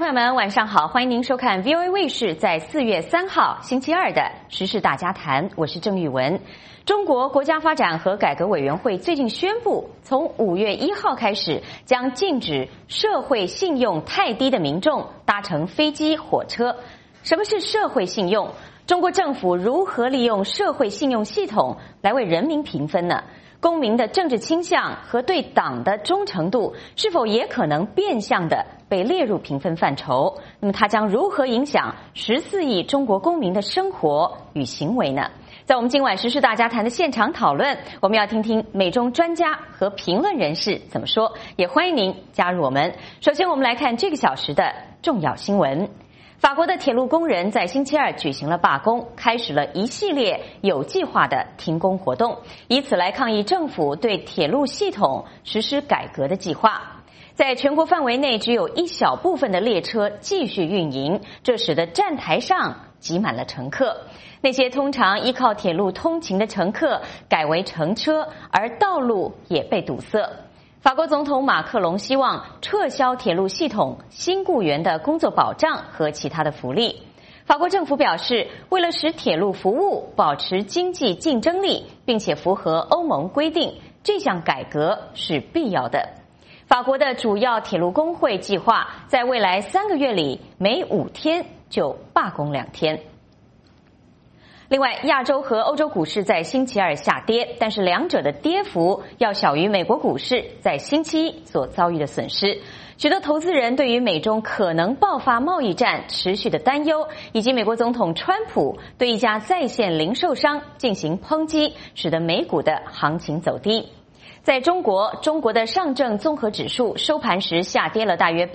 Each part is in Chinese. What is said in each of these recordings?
朋友们，晚上好！欢迎您收看 VOA 卫视在4月3号星期二的时事大家谈，我是郑玉文。中国国家发展和改革委员会最近宣布，从5月1号开始，将禁止社会信用太低的民众搭乘飞机、火车。什么是社会信用？中国政府如何利用社会信用系统来为人民评分呢？公民的政治倾向和对党的忠诚度是否也可能变相的被列入评分范畴？那么它将如何影响14亿中国公民的生活与行为呢？在我们今晚时事大家谈的现场讨论，我们要听听美中专家和评论人士怎么说，也欢迎您加入我们。首先我们来看这个小时的重要新闻。法国的铁路工人在星期二举行了罢工，开始了一系列有计划的停工活动，以此来抗议政府对铁路系统实施改革的计划。在全国范围内，只有一小部分的列车继续运营，这使得站台上挤满了乘客。那些通常依靠铁路通勤的乘客改为乘车，而道路也被堵塞。法国总统马克龙希望撤销铁路系统新雇员的工作保障和其他的福利。法国政府表示，为了使铁路服务保持经济竞争力，并且符合欧盟规定，这项改革是必要的。法国的主要铁路工会计划在未来3个月里，每5天就罢工2天。另外，亚洲和欧洲股市在星期二下跌，但是两者的跌幅要小于美国股市在星期一所遭遇的损失。许多投资人对于美中可能爆发贸易战持续的担忧，以及美国总统川普对一家在线零售商进行抨击，使得美股的行情走低。在中国的上证综合指数收盘时下跌了大约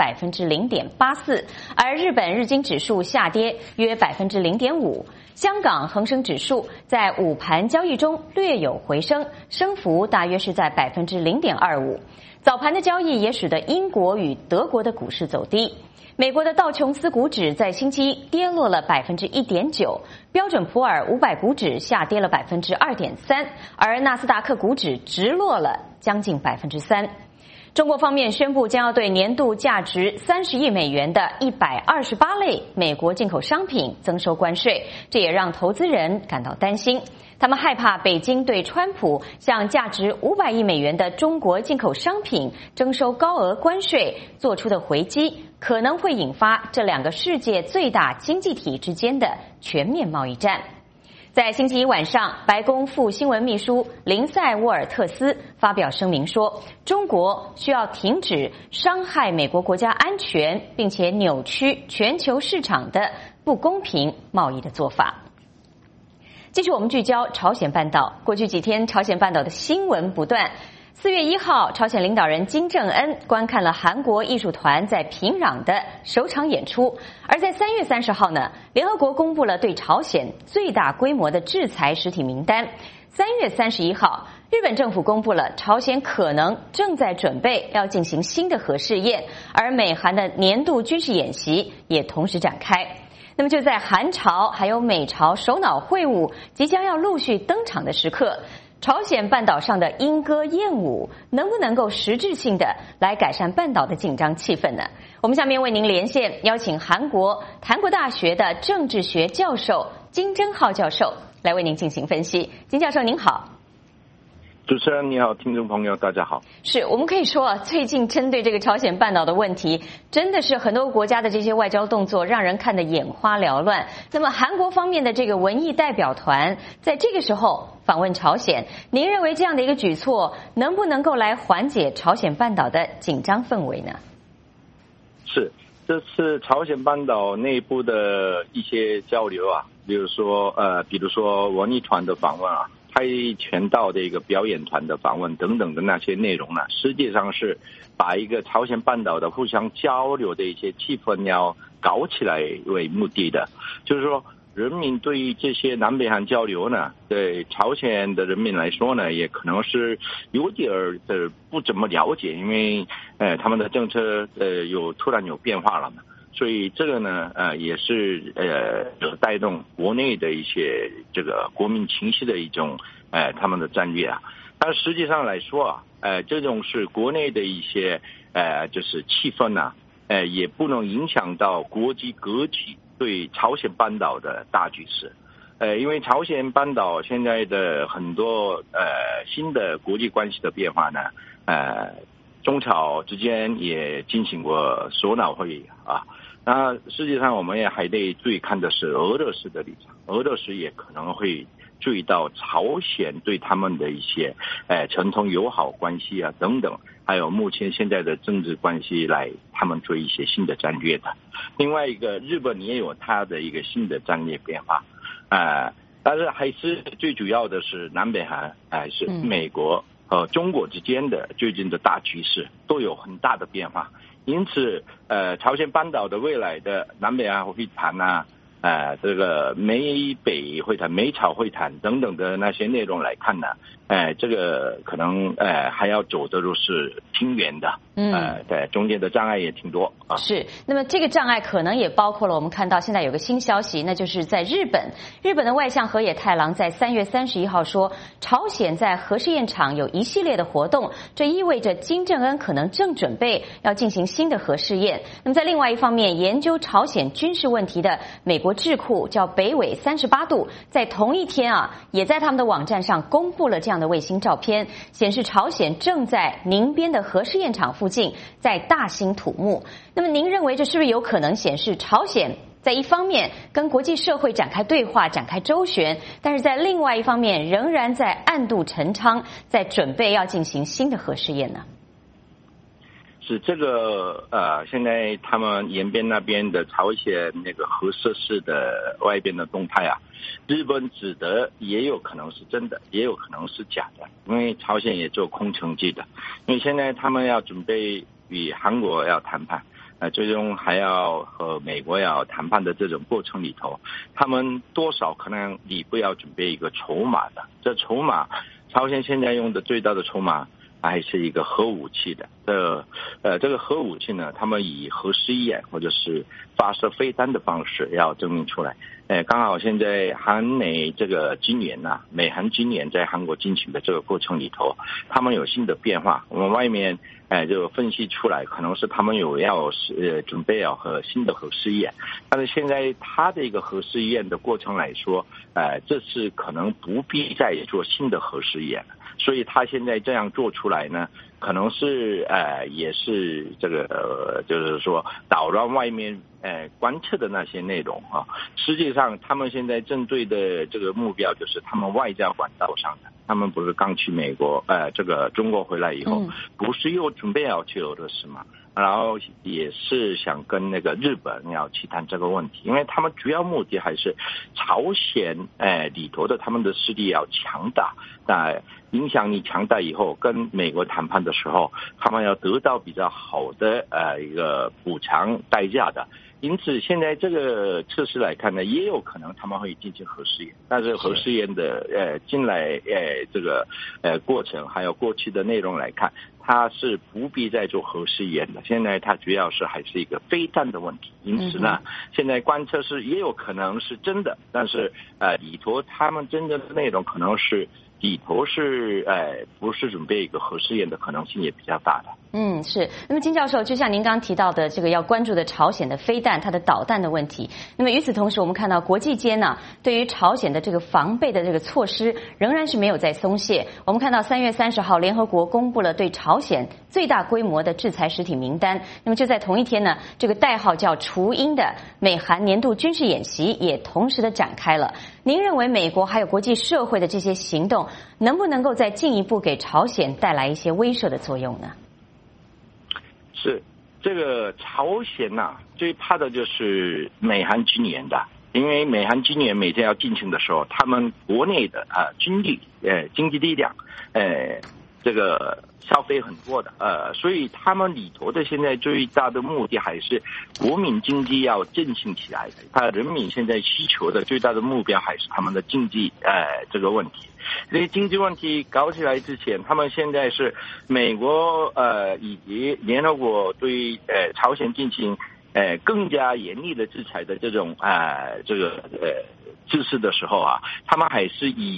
0.84%， 而日本日经指数下跌约 0.5%。香港恒生指数在午盘交易中略有回升，升幅大约是在 0.25%。早盘的交易也使得英国与德国的股市走低。美国的道琼斯股指在星期一跌落了 1.9%， 标准普尔500股指下跌了 2.3%， 而纳斯达克股指直落了将近 3%。中国方面宣布将要对年度价值30亿美元的128类美国进口商品增收关税，这也让投资人感到担心。他们害怕北京对川普向价值500亿美元的中国进口商品征收高额关税做出的回击，可能会引发这两个世界最大经济体之间的全面贸易战。在星期一晚上，白宫副新闻秘书林赛沃尔特斯发表声明说，中国需要停止伤害美国国家安全并且扭曲全球市场的不公平贸易的做法。继续我们聚焦朝鲜半岛，过去几天朝鲜半岛的新闻不断。4月1号，朝鲜领导人金正恩观看了韩国艺术团在平壤的首场演出。而在3月30号呢，联合国公布了对朝鲜最大规模的制裁实体名单。3月31号，日本政府公布了朝鲜可能正在准备要进行新的核试验，而美韩的年度军事演习也同时展开。那么就在韩朝还有美朝首脑会晤即将要陆续登场的时刻，朝鲜半岛上的莺歌燕舞能不能够实质性的来改善半岛的紧张气氛呢？我们下面为您连线邀请韩国大学的政治学教授金正浩教授来为您进行分析。金教授您好。 主持人你好，听众朋友大家好。 是我们可以说啊，最近针对这个朝鲜半岛的问题，真的是很多国家的这些外交动作让人看得眼花缭乱。那么韩国方面的这个文艺代表团在这个时候访问朝鲜，您认为这样的一个举措能不能够来缓解朝鲜半岛的紧张氛围呢？ 是，这次朝鲜半岛内部的一些交流啊，比如说文艺团的访问啊，跆拳道的一个表演团的访问等等的那些内容呢，实际上是把一个朝鲜半岛的互相交流的一些气氛要搞起来为目的的。就是说人民对于这些南北韩交流呢，对朝鲜的人民来说呢，也可能是有点不怎么了解，因为他们的政策突然有变化了嘛。所以这个呢，也是带动国内的一些这个国民情绪的一种他们的战略啊。但实际上来说啊，这种是国内的一些就是气氛啊， 也不能影响到国际格局对朝鲜半岛的大局势。因为朝鲜半岛现在的很多新的国际关系的变化呢，中朝之间也进行过首脑会议啊。那实际上我们也还得注意看的是俄罗斯的立场，俄罗斯也可能会注意到朝鲜对他们的一些传统友好关系啊等等，还有目前现在的政治关系来他们做一些新的战略的。另外一个日本也有它的一个新的战略变化。但是还是最主要的是南北韩还是美国和中国之间的最近的大局势都有很大的变化，因此朝鲜半岛的未来的南北韩会谈啊，这个美北会谈、美朝会谈等等的那些内容来看呢，这个可能还要走的路是挺远的，对，中间的障碍也挺多啊。 是，那么这个障碍可能也包括了我们看到现在有个新消息，那就是在日本的外相河野太郎在3月31号说，朝鲜在核试验场有一系列的活动，这意味着金正恩可能正准备要进行新的核试验。那么在另外一方面，研究朝鲜军事问题的美国智库叫北纬38度，在同一天也在他们的网站上公布了这样的卫星照片，显示朝鲜正在宁边的核试验场附近在大兴土木。那么您认为这是不是有可能显示朝鲜在一方面跟国际社会展开对话、展开周旋，但是在另外一方面仍然在暗度陈仓，在准备要进行新的核试验呢？ 是这个现在他们延边那边的朝鲜那个核设施的外边的动态啊，日本指的也有可能是真的，也有可能是假的，因为朝鲜也做空城计的，因为现在他们要准备与韩国要谈判，最终还要和美国要谈判的这种过程里头，他们多少可能你不要准备一个筹码的，这筹码朝鲜现在用的最大的筹码还是一个核武器的。这个核武器呢，他们以核试验或者是发射飞弹的方式要证明出来。刚好现在韩美这个今年啊，美韩今年在韩国进行的这个过程里头，他们有新的变化。我们外面就分析出来，可能是他们要准备要和新的核试验，但是现在他的一个核试验的过程来说，这次可能不必再做新的核试验了。所以他现在这样做出来呢，可能是也是这个就是说扰乱外面观测的那些内容啊。实际上他们现在针对的这个目标就是他们外交管道上的，他们不是刚去美国这个中国回来以后，不是又准备要去俄罗斯吗？然后也是想跟那个日本要去谈这个问题，因为他们主要目的还是朝鲜里头的他们的势力要强大，影响力强大以后跟美国谈判的时候，他们要得到比较好的一个补偿代价的。因此现在这个测试来看呢，也有可能他们会进行核试验，但是核试验的进来这个过程还有过去的内容来看，它是不必再做核试验的。现在它主要是还是一个飞弹的问题，因此呢，现在观测是也有可能是真的，但是里头他们真正的内容可能是里头是不是准备一个核试验的可能性也比较大的。 是。那么金教授，就像您刚刚提到的这个要关注的朝鲜的飞弹、它的导弹的问题，那么与此同时，我们看到国际间呢，对于朝鲜的这个防备的这个措施仍然是没有在松懈。我们看到3月30号，联合国公布了对朝鲜最大规模的制裁实体名单。那么就在同一天呢，这个代号叫雏鹰的美韩年度军事演习也同时的展开了。您认为美国还有国际社会的这些行动，能不能够再进一步给朝鲜带来一些威慑的作用呢？ 是这个朝鲜最怕的就是美韩今年的，因为美韩今年每天要进行的时候，他们国内的经济力量这个消费很多的所以他们里头的现在最大的目的还是国民经济要振兴起来的。他人民现在需求的最大的目标还是他们的经济这个问题。这些经济问题搞起来之前，他们现在是美国以及联合国对朝鲜进行更加严厉的制裁的这种这个姿势的时候他们还是以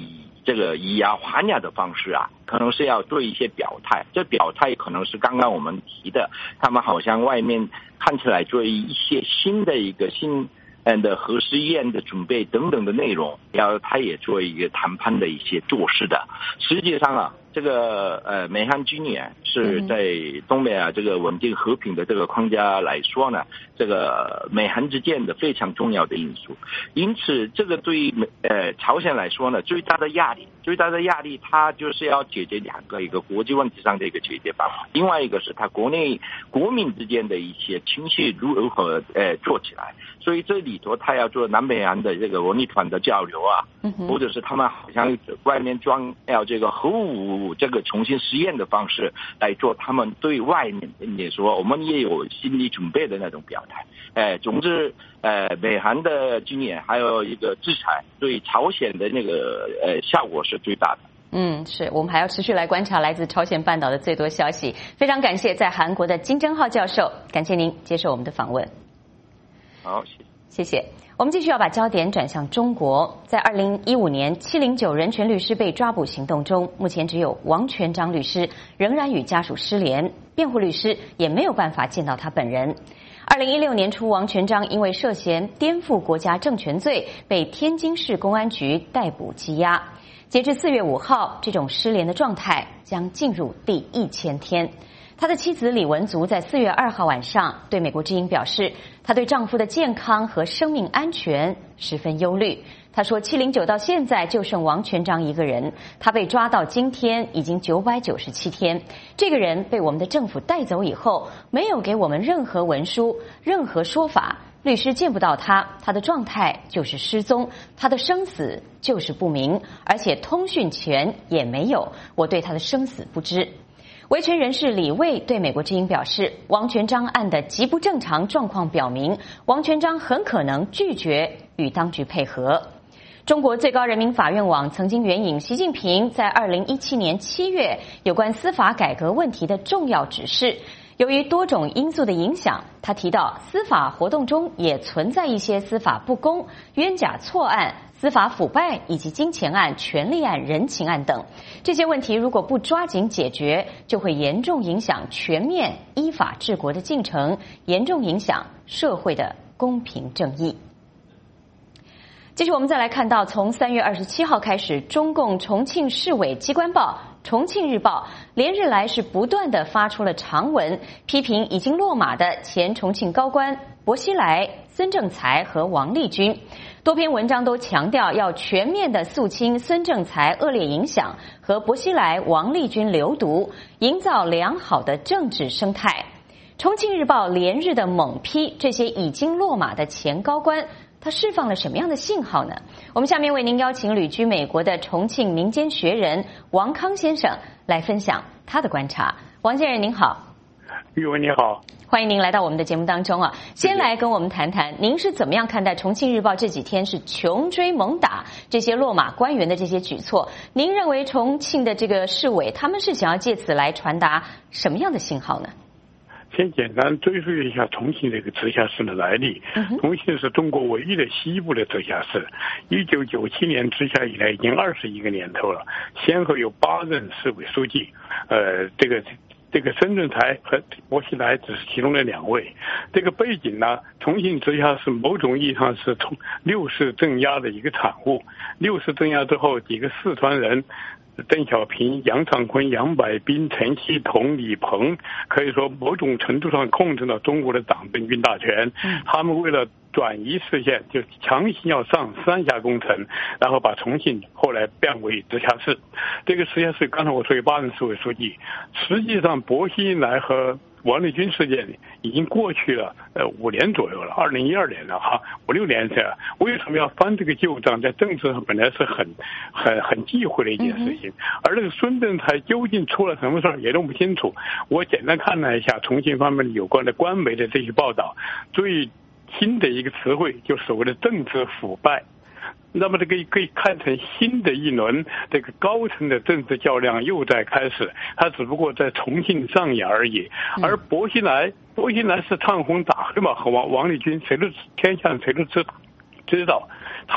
这个以牙还牙的方式啊，可能是要做一些表态。这表态可能是刚刚我们提的，他们好像外面看起来做一些新的核试验的准备等等的内容，他也做一个谈判的一些做事的。实际上啊，这个美韩军演是在东北亚这个稳定和平的这个框架来说呢，这个美韩之间的非常重要的因素。因此，这个对于朝鲜来说呢，最大的压力，它就是要解决两个，一个国际问题上的一个解决办法，另外一个是它国内国民之间的一些情绪如何做起来。所以这里头他要做南北韩的这个文艺团的交流啊，或者是他们好像外面要这个核武这个重新实验的方式来做，他们对外面也说我们也有心理准备的那种表态。总之美韩的军演还有一个制裁对朝鲜的那个效果是最大的。 是我们还要持续来观察来自朝鲜半岛的最多消息。非常感谢在韩国的金正浩教授，感谢您接受我们的访问。 好， 谢谢。我们继续要把焦点转向中国。在2015年709人权律师被抓捕行动中，目前只有王全璋律师仍然与家属失联，辩护律师也没有办法见到他本人。2016年初，王全璋因为涉嫌颠覆国家政权罪被天津市公安局逮捕羁押。截至4月5号，这种失联的状态将进入第1000天。他的妻子李文足在4月2号晚上对美国之音表示，她对丈夫的健康和生命安全十分忧虑。她说709到现在就剩王全璋一个人，他被抓到今天已经997天。这个人被我们的政府带走以后，没有给我们任何文书、任何说法，律师见不到他，他的状态就是失踪，他的生死就是不明，而且通讯权也没有，我对他的生死不知。维权人士李卫对美国之音表示，王全璋案的极不正常状况表明，王全璋很可能拒绝与当局配合。中国最高人民法院网曾经援引习近平在2017年7月有关司法改革问题的重要指示，由于多种因素的影响，他提到司法活动中也存在一些司法不公、冤假错案、司法腐败以及金钱案、权利案、人情案等。这些问题如果不抓紧解决，就会严重影响全面依法治国的进程，严重影响社会的公平正义。继续我们再来看到，从3月27号开始，中共重庆市委机关报《重庆日报》连日来是不断的发出了长文，批评已经落马的前重庆高官薄熙来、孙政才和王立军。多篇文章都强调要全面的肃清孙政才恶劣影响和薄熙来、王立军流毒，营造良好的政治生态。重庆日报连日的猛批这些已经落马的前高官，他释放了什么样的信号呢？我们下面为您邀请旅居美国的重庆民间学人王康先生来分享他的观察。王先生您好。 玉文你好， 欢迎您来到我们的节目当中啊！先来跟我们谈谈，您是怎么样看待《重庆日报》这几天是穷追猛打这些落马官员的这些举措？您认为重庆的这个市委他们是想要借此来传达什么样的信号呢？ 先简单追溯一下重庆这个直辖市的来历。重庆是中国唯一的西部的直辖市，1997年直辖以来已经21个年头了，先后有8任市委书记，这个孙政才和薄熙来只是其中的2位。这个背景呢，重庆直辖市某种意义上是从6市镇压的一个产物。6市镇压之后，几个四川人，邓小平、杨尚昆、杨百斌、陈锡同、李鹏，可以说某种程度上控制了中国的党政军大权。他们为了转移视线，就强行要上3峡工程，然后把重庆后来变为直辖市。这个直辖市刚才我说有8任市委书记，实际上薄熙来和王立军事件已经过去了5年左右了，2012年了哈，5、6年了。为什么要翻这个旧账？在政治上本来是很忌讳的一件事情。而这个孙政才究竟出了什么事儿也弄不清楚。我简单看了一下重庆方面有关的官媒的这些报道，最新的一个词汇就是所谓的政治腐败。那么这个可以看成新的一轮这个高层的政治较量又在开始，他只不过在重庆上演而已。而薄熙来是唱红打黑嘛，和王立军天下谁都知道，他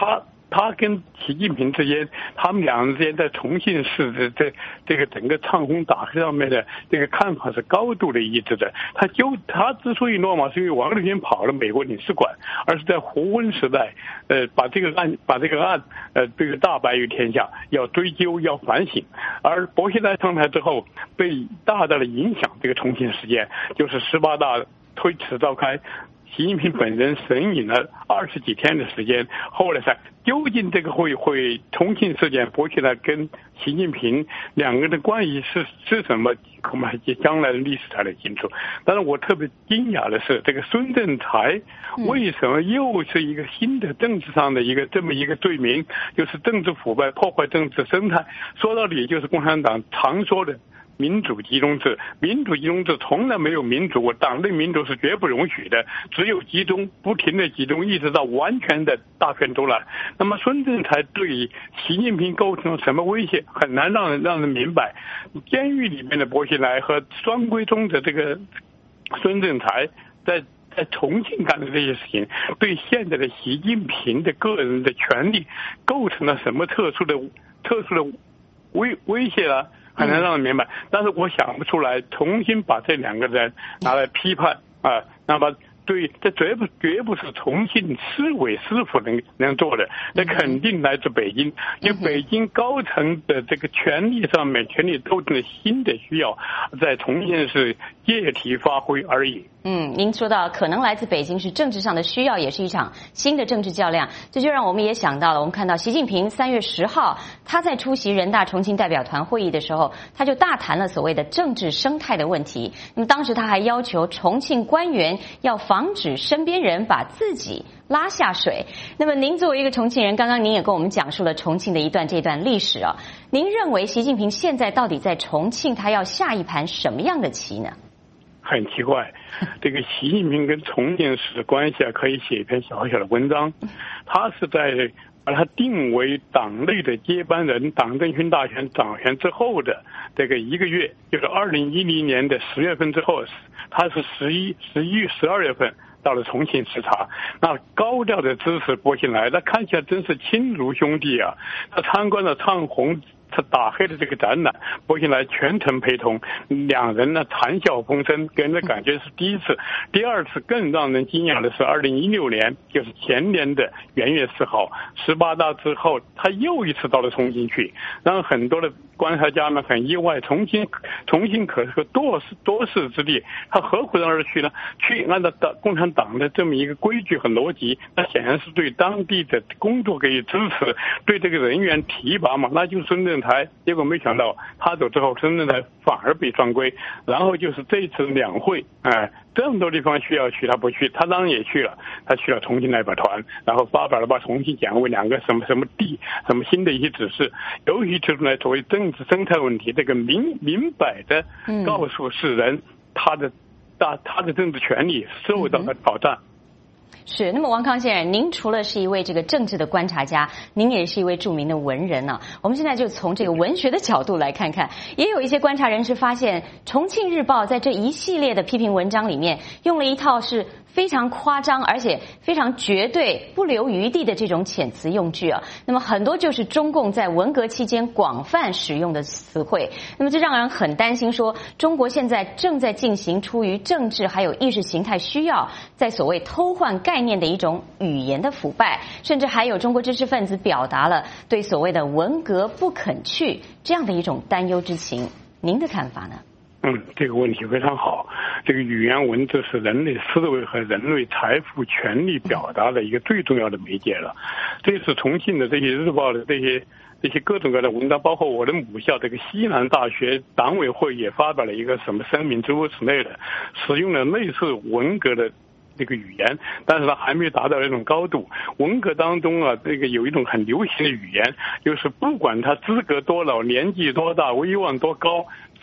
他跟习近平之间，他们两人之间在重庆市的这个整个唱红打黑上面的这个看法是高度的一致的。他之所以落马，是因为王立军跑了美国领事馆，而是在胡温时代，把这个案这个大白于天下，要追究要反省。而薄熙来上台之后，被大大的影响这个重庆事件，就是18大推迟召开。习近平本人神隐了20几天的时间，后来才究竟这个会重庆事件，薄熙来跟习近平两个人的关系是什么，恐怕将来的历史才能清楚。但是我特别惊讶的是，这个孙政才为什么又是一个新的政治上的这么一个罪名，就是政治腐败、破坏政治生态，说到底就是共产党常说的民主集中制。民主集中制从来没有民主，党内民主是绝不容许的，只有集中，不停的集中，一直到完全的大权独揽。那么孙政才对习近平构成了什么威胁，很难让人明白。监狱里面的薄熙来和双规中的这个孙政才在重庆干的这些事情，对现在的习近平的个人的权利构成了什么特殊的威胁呢？很难让人明白。但是我想不出来重新把这两个人拿来批判啊，那么对，这绝不是重庆市委市府能做的，那肯定来自北京，因为北京高层的这个权力上面，权力斗争的新的需要，在重庆是借题发挥而已。 您说到可能来自北京是政治上的需要，也是一场新的政治较量，这就让我们也想到了，我们看到习近平3月10号他在出席人大重庆代表团会议的时候，他就大谈了所谓的政治生态的问题。那么当时他还要求重庆官员要防止身边人把自己拉下水。那么您作为一个重庆人，刚刚您也跟我们讲述了重庆的这段历史啊，您认为习近平现在到底在重庆他要下一盘什么样的棋呢？ 很奇怪，这个习近平跟重庆市的关系可以写一篇小小的文章。他是在把他定为党内的接班人，党政军大权掌权之后的这个1个月，就是2010年的10月份之后，他是11月、12月份到了重庆视察，那高调的支持薄熙来，那看起来真是亲如兄弟啊！他参观了唱红打黑的这个展览，薄熙来全程陪同，两人呢谈笑风生，给人的感觉是第一次。第二次更让人惊讶的是2016年，就是前年的元月4号，18大之后，他又一次到了重庆去，让很多的观察家们很意外。重庆可是个多事之地，他何苦到那儿去呢？去按照共产党的这么一个规矩和逻辑，那显然是对当地的工作给予支持，对这个人员提拔嘛，那就是孙政才。结果没想到他走之后，孙政才反而被双规。然后就是这一次两会，这么多地方需要去他不去，他当然也去了，他去了重庆代表团，然后发表了把重庆讲为两个什么新的一些指示，尤其提出来作为政治生态问题，这个明摆的告诉世人，他的政治权利受到了挑战。 是，那么王康先生，您除了是一位这个政治的观察家，您也是一位著名的文人呢。我们现在就从这个文学的角度来看看，也有一些观察人士发现，《重庆日报》在这一系列的批评文章里面，用了一套是非常夸张而且非常绝对、不留余地的这种遣词用句啊。那么很多就是中共在文革期间广泛使用的词汇。那么这让人很担心，说中国现在正在进行出于政治还有意识形态需要，在所谓偷换概念的一种语言的腐败，甚至还有中国知识分子表达了对所谓的文革不肯去这样的一种担忧之情。您的看法呢？ 这个问题非常好。这个语言文字是人类思维和人类财富权利表达的一个最重要的媒介了。这次重庆的这些日报的这些各种各样的文章，包括我的母校这个西南大学党委会也发表了一个什么声明，诸如此类的，使用了类似文革的这个语言，但是它还没有达到那种高度。文革当中这个有一种很流行的语言，就是不管他资格多老、年纪多大、威望多高，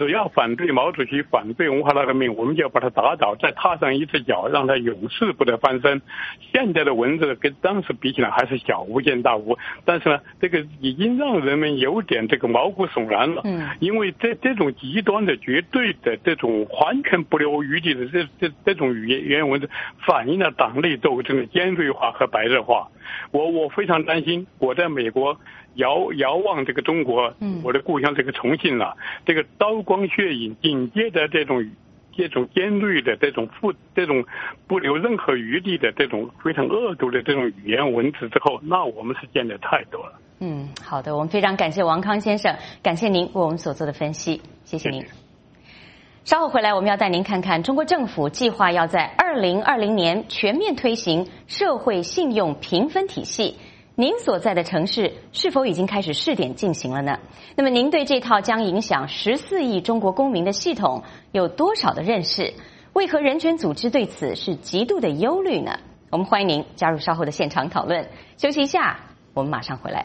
只要反对毛主席，反对文化大革命，我们就要把它打倒，再踏上一只脚，让它永世不得翻身。现在的文字跟当时比起来还是小巫见大巫，但是呢，这个已经让人们有点这个毛骨悚然了。因为这种极端的、绝对的、这种完全不留余地的这种语言文字，反映了党内斗争的尖锐化和白热化。我非常担心，我在美国遥望这个中国，我的故乡这个重庆了，这个刀光血影，紧接着这种尖锐的这种不留任何余地的这种非常恶毒的这种语言文字之后，那我们是见得太多了。 好的，我们非常感谢王康先生，感谢您为我们所做的分析，谢谢您。稍后回来，我们要带您看看中国政府计划要在2020年全面推行社会信用评分体系。您所在的城市是否已经开始试点进行了呢？那么您对这套将影响14亿中国公民的系统有多少的认识？为何人权组织对此是极度的忧虑呢？我们欢迎您加入稍后的现场讨论。休息一下，我们马上回来。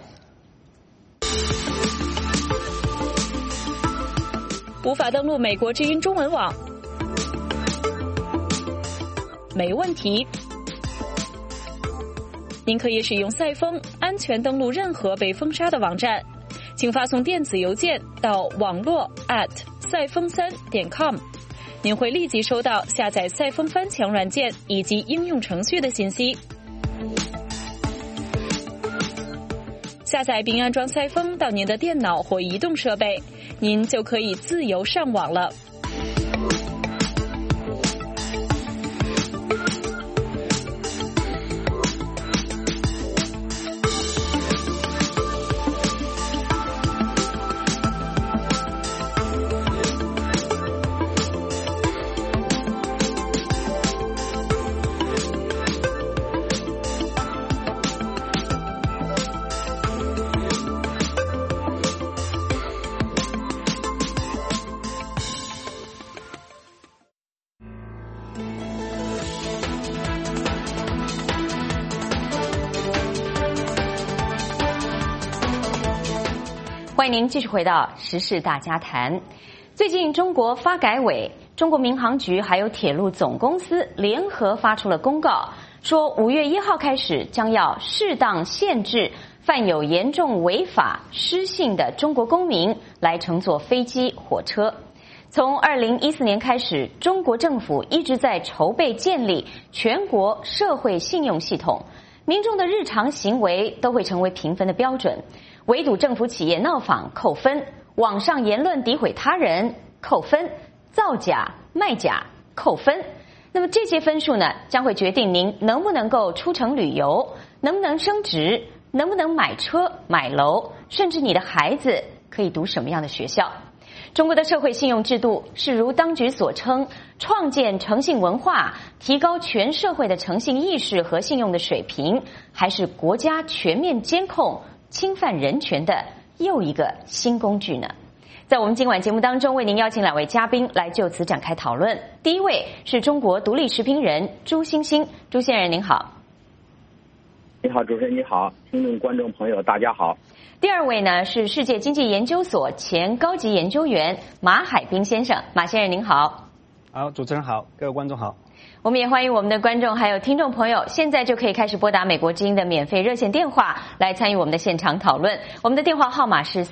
无法登录美国之音中文网？没问题。您可以使用赛风安全登录任何被封杀的网站，请发送电子邮件到网络@赛风3.com，您会立即收到下载赛风翻墙软件以及应用程序的信息。下载并安装赛风到您的电脑或移动设备，您就可以自由上网了。 欢迎您继续回到时事大家谈。最近，中国发改委、中国民航局还有铁路总公司联合发出了公告，说5月1号开始将要适当限制犯有严重违法失信的中国公民来乘坐飞机、火车。从2014年开始，中国政府一直在筹备建立全国社会信用系统，民众的日常行为都会成为评分的标准。围堵政府企业闹访扣分，网上言论诋毁他人扣分，造假卖假扣分。那么这些分数呢，将会决定您能不能够出城旅游，能不能升职，能不能买车买楼，甚至你的孩子可以读什么样的学校。中国的社会信用制度是如当局所称，创建诚信文化，提高全社会的诚信意识和信用的水平，还是国家全面监控侵犯人权的又一个新工具呢？在我们今晚节目当中，为您邀请2位嘉宾来就此展开讨论。第一位是中国独立时评人朱欣欣，朱先生您好。 你好，主持人你好，听众观众朋友大家好。 第二位呢是世界经济研究所前高级研究员马海滨先生，马先生您好。 好，主持人好，各位观众好。 我们也欢迎我们的观众还有听众朋友，现在就可以开始拨打美国之音的免费热线电话来参与我们的现场讨论。我们的电话号码是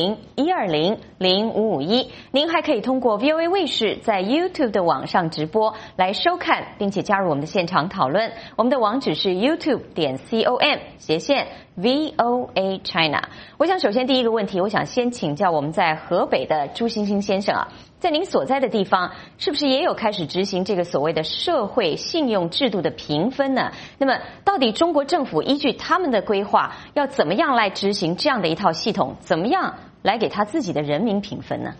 400-120-0551。您还可以通过 VOA 卫视在 YouTube 的网上直播来收看，并且加入我们的现场讨论。我们的网址是 youtube.com/VOA China。我想首先第一个问题，我想先请教我们在河北的朱欣欣先生啊，在您所在的地方，是不是也有开始执行这个所谓的社会信用制度的评分呢？那么，到底中国政府依据他们的规划，要怎么样来执行这样的一套系统？怎么样来给他自己的人民评分呢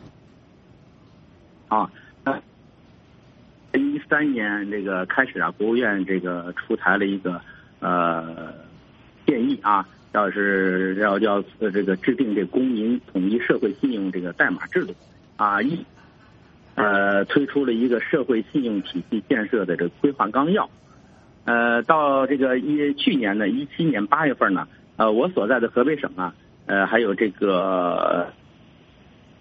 ？13年这个开始啊，国务院这个出台了一个建议啊，要这个制定这公民统一社会信用这个代码制度啊，推出了一个社会信用体系建设的这个规划纲要。到这个去年的17年8月份呢，我所在的河北省啊，还有这个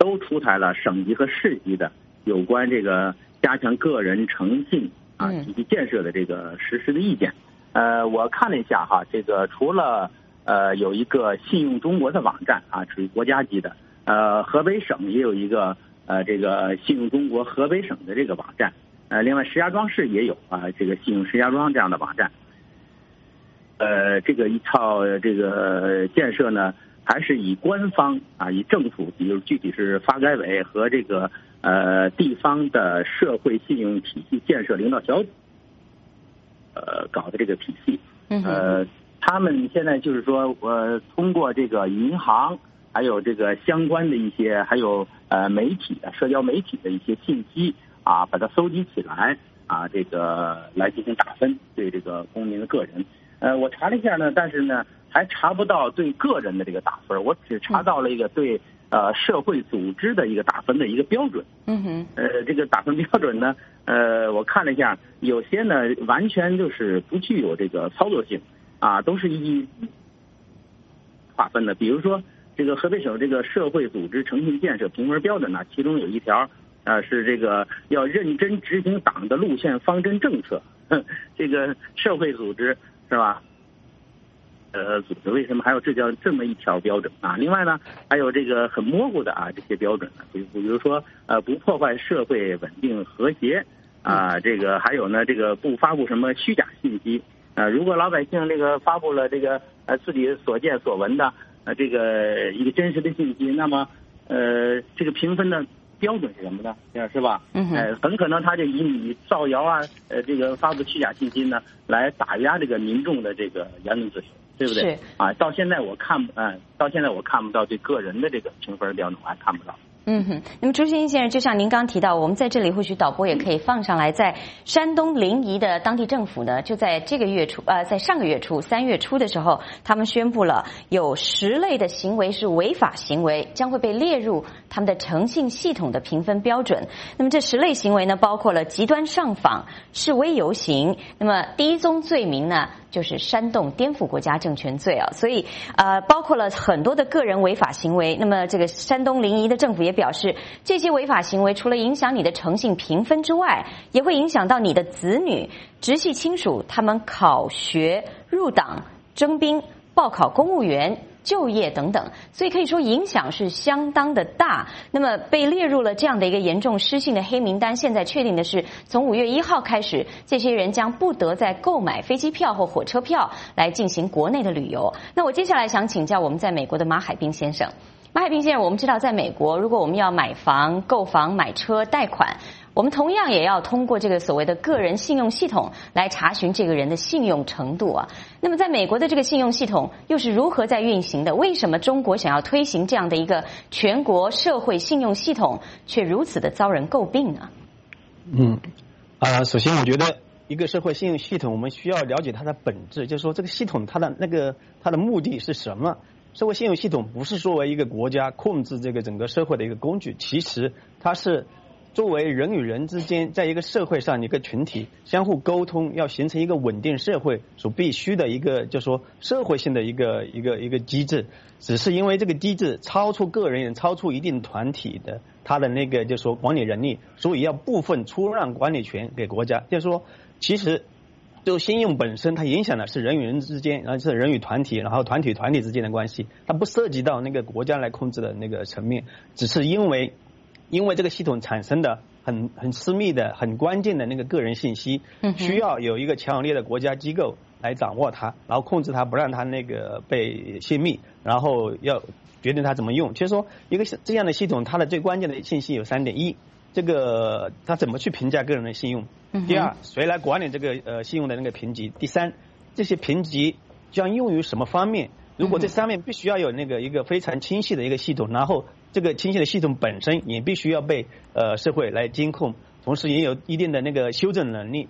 都出台了省级和市级的有关这个加强个人诚信体系建设的这个实施的意见。我看了一下哈，这个除了有一个信用中国的网站属于国家级的，河北省也有一个这个信用中国河北省的这个网站，另外石家庄市也有这个信用石家庄这样的网站。这个一套这个建设呢，还是以官方以政府，比如具体是发改委和这个地方的社会信用体系建设领导小组搞的这个体系。他们现在就是说通过这个银行还有这个相关的一些还有媒体的社交媒体的一些信息把它搜集起来这个来进行打分，对这个公民的个人。我查了一下呢，但是呢还查不到对个人的这个打分，我只查到了一个对社会组织的一个打分的一个标准。这个打分标准呢，我看了一下，有些呢完全就是不具有这个操作性都是一划分的。比如说这个河北省这个社会组织诚信建设评分标准呢，其中有一条是这个要认真执行党的路线方针政策。这个社会组织是吧？组织为什么还有这么一条标准另外呢，还有这个很模糊的这些标准呢，比如说不破坏社会稳定和谐这个还有呢这个不发布什么虚假信息如果老百姓这个发布了这个自己所见所闻的这个一个真实的信息，那么这个评分的标准是什么呢？是吧？很可能他就以你造谣这个发布虚假信息呢，来打压这个民众的这个言论自由，对不对？到现在我看不到对个人的这个评分标准，我还看不到。 那么朱先生，就像您刚提到，我们在这里或许导播也可以放上来，在山东临沂的当地政府呢，就在这个月初在上个月初3月初的时候，他们宣布了有10类的行为是违法行为，将会被列入他们的诚信系统的评分标准。那么这10类行为呢，包括了极端上访、示威游行。那么第一宗罪名呢，就是煽动颠覆国家政权罪所以包括了很多的个人违法行为。那么这个山东临沂的政府也表示，这些违法行为除了影响你的诚信评分之外，也会影响到你的子女、直系亲属他们考学、入党、征兵、报考公务员、就业等等，所以可以说影响是相当的大。那么被列入了这样的一个严重失信的黑名单，现在确定的是，从5月1号开始，这些人将不得再购买飞机票或火车票来进行国内的旅游。那我接下来想请教我们在美国的马海滨先生。马海滨先生，我们知道在美国，如果我们要买房、购房、买车、贷款，我们同样也要通过这个所谓的个人信用系统来查询这个人的信用程度那么在美国的这个信用系统又是如何在运行的？为什么中国想要推行这样的一个全国社会信用系统，却如此的遭人诟病呢？ 首先我觉得一个社会信用系统，我们需要了解它的本质，就是说这个系统它的目的是什么？社会信用系统不是作为一个国家控制这个整个社会的一个工具，其实它是作为人与人之间在一个社会上一个群体相互沟通，要形成一个稳定社会所必须的一个就是说社会性的一个机制。只是因为这个机制超出个人，超出一定团体的他的那个就是说管理能力，所以要部分出让管理权给国家。就是说其实就信用本身它影响的是人与人之间，然后是人与团体，然后团体与团体之间的关系，它不涉及到那个国家来控制的那个层面，只是因为这个系统产生的很私密的很关键的那个个人信息，需要有一个强烈的国家机构来掌握它，然后控制它，不让它那个被泄密，然后要决定它怎么用。其实说一个这样的系统，它的最关键的信息有3点：一，这个它怎么去评价个人的信用；第二，谁来管理这个信用的那个评级；第三，这些评级将用于什么方面。如果这3面必须要有那个一个非常清晰的一个系统，然后这个清晰的系统本身也必须要被社会来监控，同时也有一定的那个修正能力。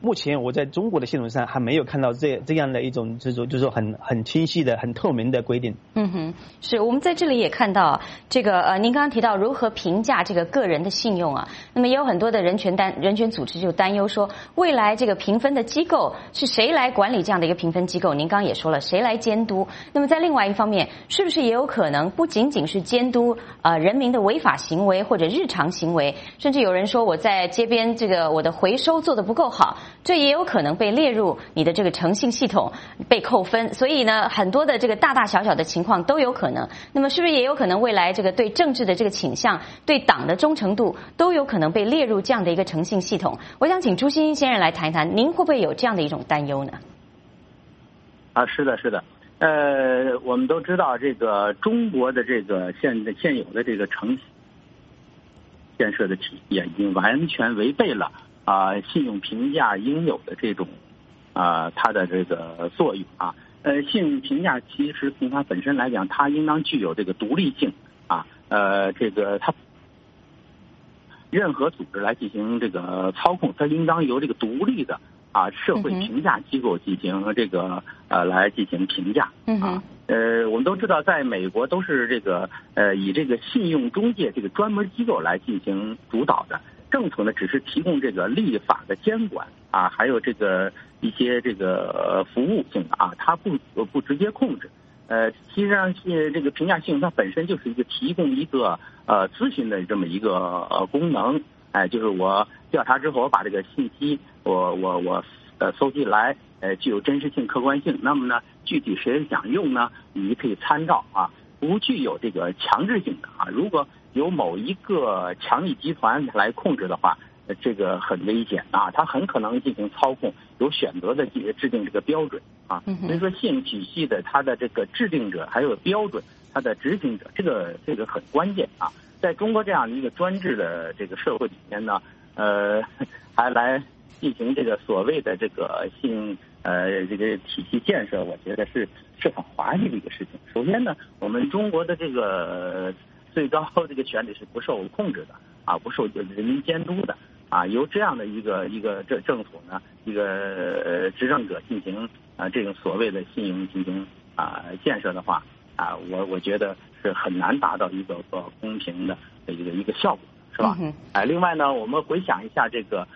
目前我在中国的系统上还没有看到这样的一种就是说很清晰的、很透明的规定。 是我们在这里也看到这个您刚刚提到如何评价这个个人的信用啊，那么也有很多的人权组织就担忧说，未来这个评分的机构是谁来管理这样的一个评分机构？您刚刚也说了，谁来监督？那么在另外一方面，是不是也有可能不仅仅是监督人民的违法行为或者日常行为，甚至有人说我在街边这个我的回收做得不够好，这也有可能被列入你的这个诚信系统被扣分。所以呢，很多的这个大大小小的情况都有可能。那么是不是也有可能未来这个对政治的这个倾向、对党的忠诚度都有可能被列入这样的一个诚信系统？我想请朱欣欣先生来谈一谈，您会不会有这样的一种担忧呢？ 是的，是的。我们都知道，这个中国的这个现有的这个诚信建设的体系已经完全违背了信用评价应有的这种它的这个作用啊。信用评价其实从它本身来讲，它应当具有这个独立性啊。这个它任何组织来进行这个操控，它应当由这个独立的社会评价机构进行这个来进行评价啊。我们都知道，在美国都是这个以这个信用中介这个专门机构来进行主导的，政府呢只是提供这个立法的监管还有这个一些这个服务性的它不直接控制。实际上这个评价信用它本身就是一个提供一个咨询的这么一个功能。就是我调查之后，我把这个信息我搜集来具有真实性、客观性。那么呢，具体谁想用呢？你可以参照不具有这个强制性的如果由某一个强力集团来控制的话，这个很危险它很可能进行操控，有选择的制定这个标准所以说，信用体系的它的这个制定者还有标准，它的执行者，这个很关键在中国这样的一个专制的这个社会里面呢，还来进行这个所谓的这个信用这个体系建设，我觉得是很滑稽的一个事情。首先呢，我们中国的这个最高这个权力是不受控制的不受人民监督的由这样的一个政府呢，一个执政者进行这种所谓的信用进行建设的话我觉得是很难达到一个公平的一个效果，是吧？另外呢，我们回想一下这个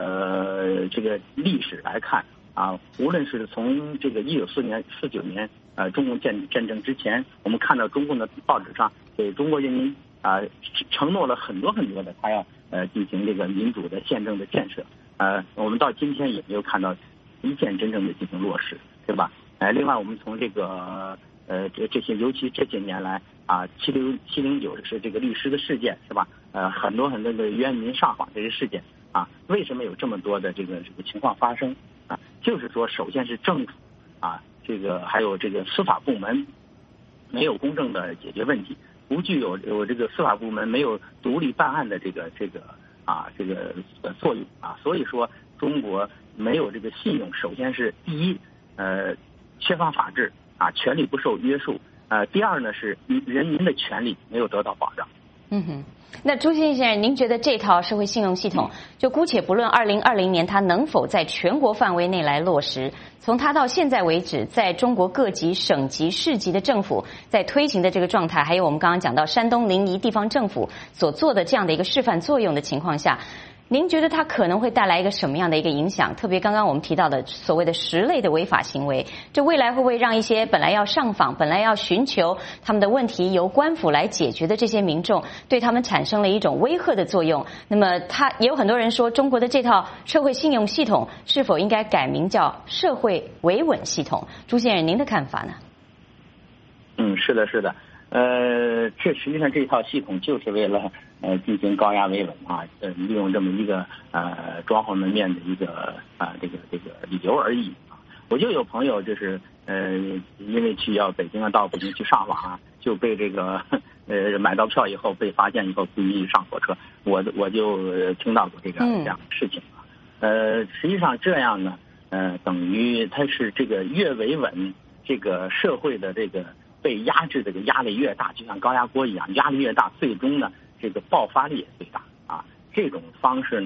历史来看无论是从这个1949年中共建政之前，我们看到中共的报纸上给中国人民承诺了很多很多的，他要进行这个民主的宪政的建设我们到今天也没有看到一件真正的进行落实，对吧？另外我们从这个这些尤其这些年来709是这个律师的事件，是吧？很多很多的冤民上访这些事件为什么有这么多的这个情况发生就是说，首先是政府这个还有这个司法部门没有公正的解决问题，不具有这个司法部门没有独立办案的这个作用所以说中国没有这个信用，首先是第一缺乏法治权力不受约束第二呢是人民的权利没有得到保障。 那朱欣欣先生，您觉得这套社会信用系统，就姑且不论2020年它能否在全国范围内来落实，从它到现在为止，在中国各级、省级、市级的政府在推行的这个状态，还有我们刚刚讲到山东临沂地方政府所做的这样的一个示范作用的情况下，您觉得它可能会带来一个什么样的一个影响？特别刚刚我们提到的所谓的10类的违法行为，这未来会不会让一些本来要上访、本来要寻求他们的问题由官府来解决的这些民众，对他们产生了一种威吓的作用？那么也有很多人说，中国的这套社会信用系统是否应该改名叫社会维稳系统？朱先生，您的看法呢？ 是的，是的。这实际上这套系统就是为了进行高压维稳利用这么一个装潢门面的一个这个理由而已我就有朋友就是因为要到北京去上网就被这个买到票以后被发现以后不允许上火车，我就听到过这样的事情实际上这样呢等于它是这个越维稳，这个社会的这个被压制这个压力越大，就像高压锅一样，压力越大，最终呢这个爆发力也最大这种方式呢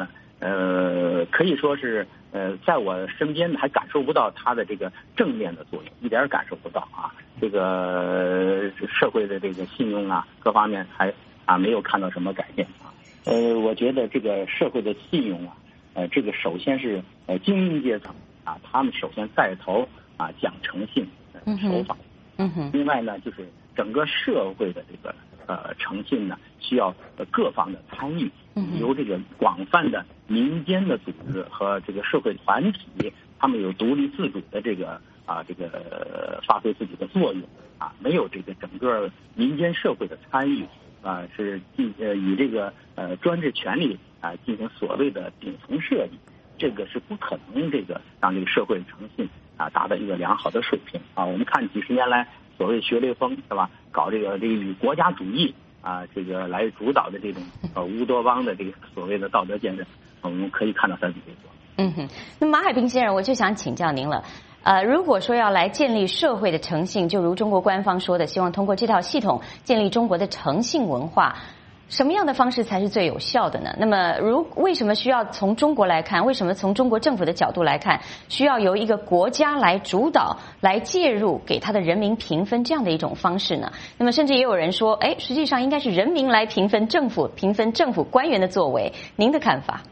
可以说是在我身边还感受不到它的这个正面的作用，一点感受不到啊。这个社会的这个信用啊，各方面还没有看到什么改变啊。我觉得这个社会的信用啊，这个首先是精英阶层啊，他们首先带头讲诚信、守法。另外呢，就是整个社会的这个诚信呢，需要各方的参与，由这个广泛的民间的组织和这个社会团体，他们有独立自主的这个发挥自己的作用啊，没有这个整个民间社会的参与是与这个专制权力进行所谓的顶层设计，这个是不可能这个让这个社会诚信达到一个良好的水平啊。我们看几十年来所谓学雷锋是吧，搞这个以国家主义这个来主导的这种乌托邦的这个所谓的道德建设，我们可以看到它的结果。 那马海平先生，我就想请教您了。如果说要来建立社会的诚信，就如中国官方说的，希望通过这套系统建立中国的诚信文化，什么样的方式才是最有效的呢？那么为什么需要从中国来看？为什么从中国政府的角度来看，需要由一个国家来主导、来介入，给他的人民评分这样的一种方式呢？那么甚至也有人说，实际上应该是人民来评分政府官员的作为，您的看法？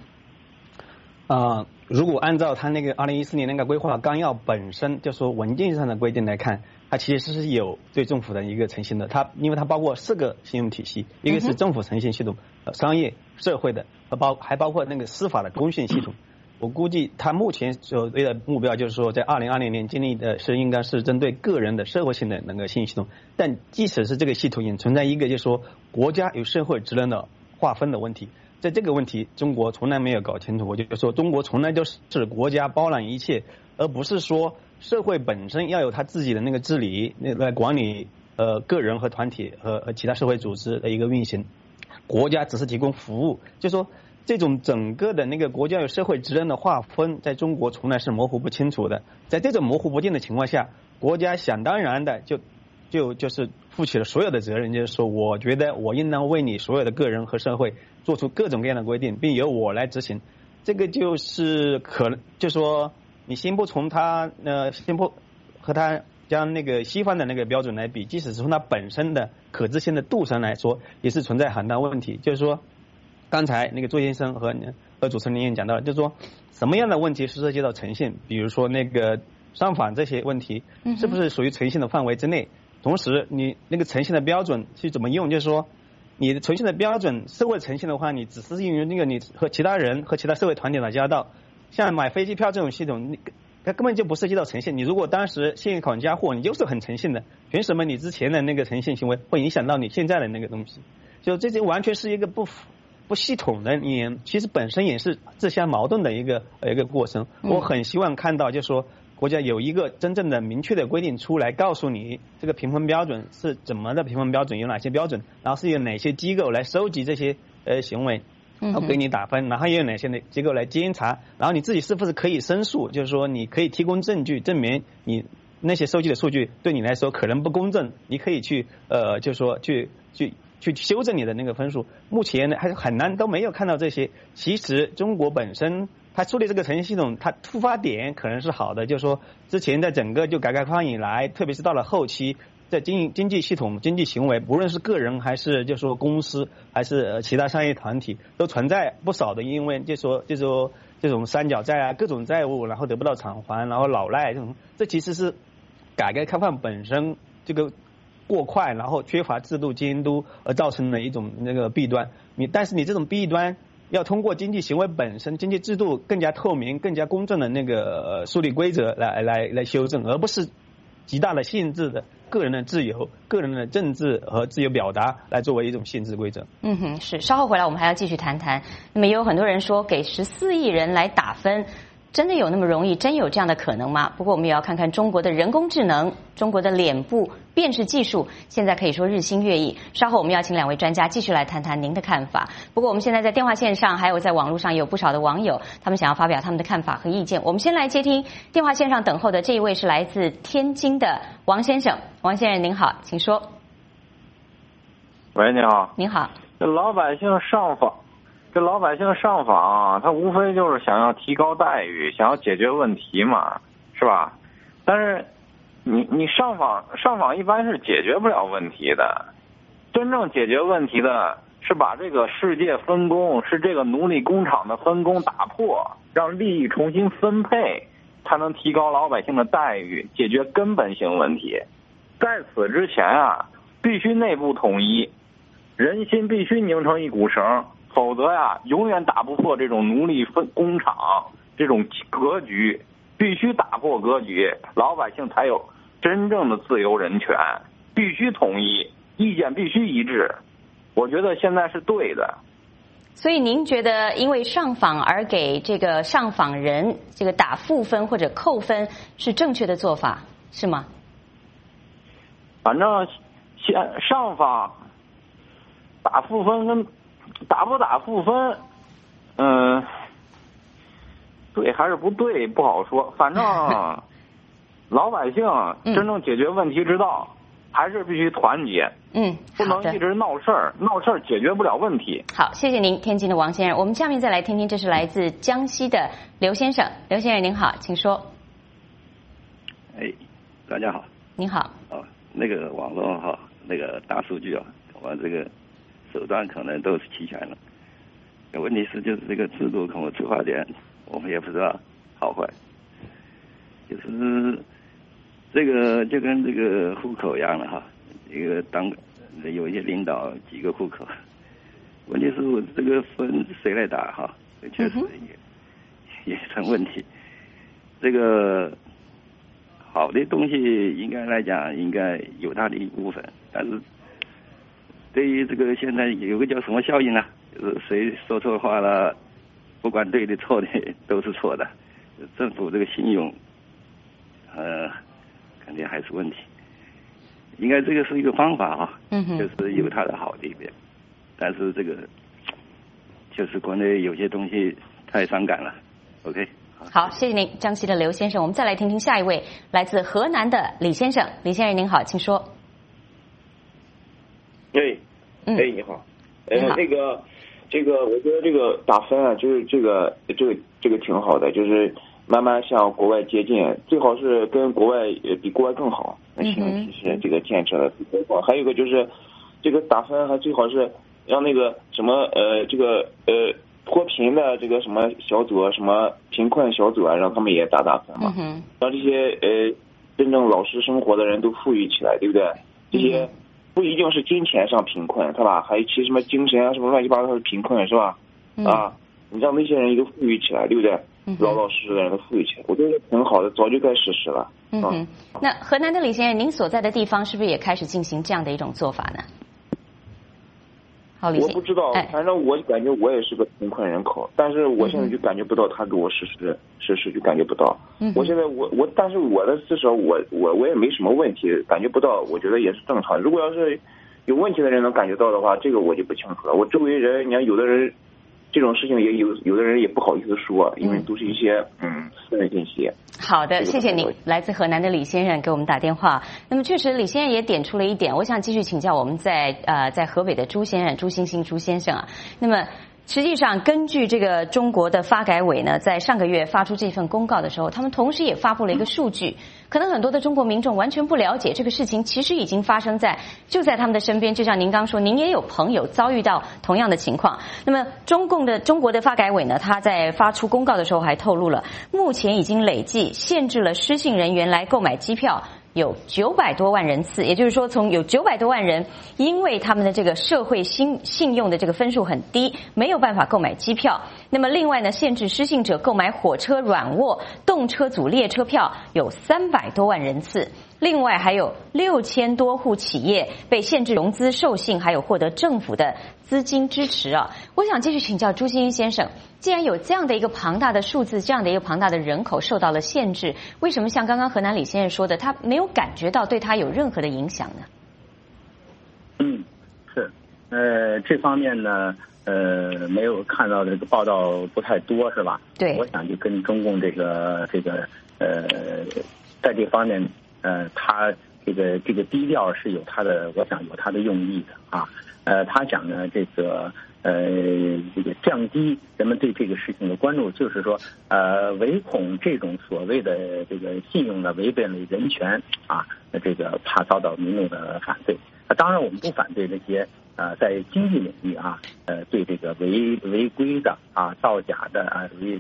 如果按照他那个2014年那个规划纲要本身，就说文件上的规定来看，它其实是有对政府的一个诚信的。因为它包括4个信用体系，一个是政府诚信系统，商业社会的，还包括那个司法的公信系统。我估计他目前所谓的目标就是说，在2020年建立的是应该是针对个人的社会性的那个信息系统。但即使是这个系统，也存在一个就是说国家与社会职能的划分的问题。在这个问题，中国从来没有搞清楚。我就说，中国从来就是国家包揽一切，而不是说社会本身要有他自己的那个治理来管理个人和团体和其他社会组织的一个运行，国家只是提供服务。就说这种整个的那个国家与社会职能的划分，在中国从来是模糊不清楚的。在这种模糊不清的情况下，国家想当然的就是负起了所有的责任，就是说，我觉得我应当为你所有的个人和社会做出各种各样的规定，并由我来执行。这个就是可能，就说你先不从他先不和他将那个西方的那个标准来比，即使是从它本身的可执行的度上来说，也是存在很大问题。就是说，刚才那个周先生和主持人也讲到了，就是说什么样的问题是涉及到诚信，比如说那个上访这些问题，是不是属于诚信的范围之内？同时，你那个诚信的标准是怎么用？就是说，你的诚信的标准，社会诚信的话，你只是用于那个你和其他人和其他社会团体打交道。像买飞机票这种系统，它根本就不涉及到诚信。你如果当时信用卡交货，你就是很诚信的，凭什么你之前的那个诚信行为会影响到你现在的那个东西？就这就完全是一个不系统的，你其实本身也是自相矛盾的一个过程。我很希望看到，就是说，国家有一个真正的明确的规定出来，告诉你这个评分标准是怎么的，评分标准有哪些标准，然后是由哪些机构来收集这些行为，然后给你打分，然后也有哪些机构来监察，然后你自己是不是可以申诉，就是说你可以提供证据证明你那些收集的数据对你来说可能不公正，你可以去就是说去修正你的那个分数。目前呢还很难都没有看到这些。其实中国本身它树立这个诚信系统，它出发点可能是好的，就是说之前在整个就改革开放以来，特别是到了后期，在经济系统、经济行为，不论是个人还是就是说公司还是其他商业团体，都存在不少的因为就是说这种三角债啊，各种债务，然后得不到偿还，然后老赖这种，这其实是改革开放本身这个过快，然后缺乏制度监督而造成的一种那个弊端。但是你这种弊端要通过经济行为本身、经济制度更加透明、更加公正的那个树立规则来修正，而不是极大的限制的个人的自由、个人的政治和自由表达来作为一种限制规则。 是。稍后回来我们还要继续谈谈。那么也有很多人说，给14亿人来打分，真的有那么容易？真有这样的可能吗？不过我们也要看看中国的人工智能、中国的脸部辨识技术，现在可以说日新月异。稍后我们要请2位专家继续来谈谈您的看法。不过我们现在在电话线上，还有在网络上有不少的网友，他们想要发表他们的看法和意见。我们先来接听电话线上等候的这一位是来自天津的王先生。王先生您好，请说。 喂，你好。 您好。 这老百姓上访， 这老百姓上访，他无非就是想要提高待遇，想要解决问题嘛，是吧？但是你上访一般是解决不了问题的，真正解决问题的是把这个世界分工，是这个奴隶工厂的分工打破，让利益重新分配，才能提高老百姓的待遇，解决根本性问题。在此之前啊，必须内部统一，人心必须拧成一股绳，否则呀，永远打不破这种奴隶分工厂这种格局，必须打破格局，老百姓才有真正的自由人权，必须统一，意见必须一致。我觉得现在是对的。 所以您觉得因为上访而给这个上访人这个打负分或者扣分是正确的做法，是吗？ 反正上访打负分跟打不打负分，对还是不对不好说。反正老百姓真正解决问题之道，还是必须团结。不能一直闹事儿，闹事儿解决不了问题。 好，谢谢您，天津的王先生。我们下面再来听听，这是来自江西的刘先生。刘先生您好，请说。 大家好。 您好。 那个网络哈，那个大数据啊，我这个手段可能都是齐全了。问题是就是这个制度可能出发点，我们也不知道好坏。就是这个就跟这个户口一样的哈，一个有一些领导几个户口，问题是我这个分谁来打哈，确实也成问题。这个好的东西应该来讲应该有它的一部分，但是对于这个现在有个叫什么效应呢？就是谁说错话了，不管对的错的都是错的，政府这个信用肯定还是问题。应该这个是一个方法啊，就是有它的好的一边，但是这个就是国内有些东西太伤感了。OK。 好，谢谢您，江西的刘先生。我们再来听听下一位，来自河南的李先生。李先生您好，请说。 你好。这个，我觉得这个打分啊，就是这个挺好的，就是慢慢向国外接近，最好是跟国外比国外更好。信用体系这个建设的更好。还有一个就是这个打分还最好是让那个什么脱贫的这个什么小组，什么贫困小组啊，让他们也打分嘛，让这些真正老实生活的人都富裕起来，对不对？这些不一定是金钱上贫困，是吧？还有其什么精神啊，什么乱七八糟的贫困，是吧？你让那些人都富裕起来，对不对？老老实实的人都富裕起来，我觉得挺好的，早就该实施了。 那河南的李先生，您所在的地方是不是也开始进行这样的一种做法呢？ 我不知道，反正我感觉我也是个贫困人口，但是我现在就感觉不到他给我实施就感觉不到。我现在但是我的至少我也没什么问题，感觉不到，我觉得也是正常。如果要是有问题的人能感觉到的话，这个我就不清楚了。我周围人，你看有的人这种事情也有的人也不好意思说，因为都是一些私人信息。 好的，谢谢您，来自河南的李先生给我们打电话。那么确实，李先生也点出了一点，我想继续请教我们在河北的朱先生，朱星星朱先生啊。那么实际上，根据这个中国的发改委呢，在上个月发出这份公告的时候，他们同时也发布了一个数据，可能很多的中国民众完全不了解这个事情，其实已经发生就在他们的身边。就像您刚说，您也有朋友遭遇到同样的情况。那么中国的发改委呢，他在发出公告的时候还透露了，目前已经累计限制了失信人员来购买机票有900多万人次，也就是说，从有900多万人因为他们的这个社会信用的这个分数很低，没有办法购买机票。那么另外呢，限制失信者购买火车软卧、动车组列车票有300多万人次。另外还有6000多户企业被限制融资授信，还有获得政府的资金支持啊。我想继续请教朱新一先生，既然有这样的一个庞大的数字，这样的一个庞大的人口受到了限制，为什么像刚刚河南李先生说的，他没有感觉到对他有任何的影响呢？ 是，这方面呢，没有看到这个报道不太多，是吧？ 对， 我想就跟中共这个在这方面，他这个低调是有它的，我想有它的用意的啊。他讲呢，这个降低人们对这个事情的关注，就是说唯恐这种所谓的这个信用呢违背了人权啊，这个怕遭到民众的反对。当然我们不反对那些在经济领域啊对这个违规的啊造假的啊违